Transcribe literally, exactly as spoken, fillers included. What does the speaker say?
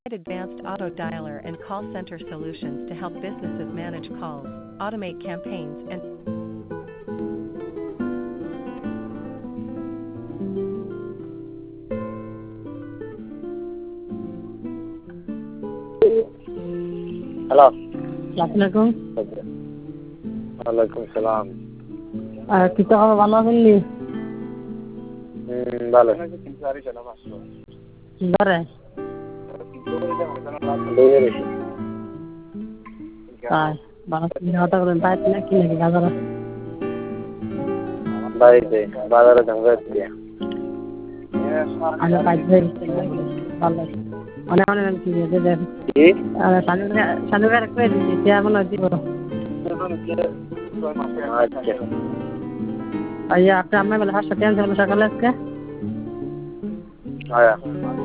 Advanced auto dialer and call center solutions to help businesses manage calls, automate campaigns, and hello. আসসালামু ওয়ালাইকুম সালাম। আর কি তো ভালো আছেন নি? হুম, ভালো। ধরে তাই ভালো হতা করেন তাই নাকি নাকি বাজারে বাড়িতে বাজারে ঢঙ্গা দিয়ে আমি কাজ ধরে ভালো অনেক অনেক কি দেবেন কি সানুকার করে দিচ্ছি সে এমন দিব আচ্ছা আইয়া আপনি আমার বেলা হাসতে সকালে আজকে আয়া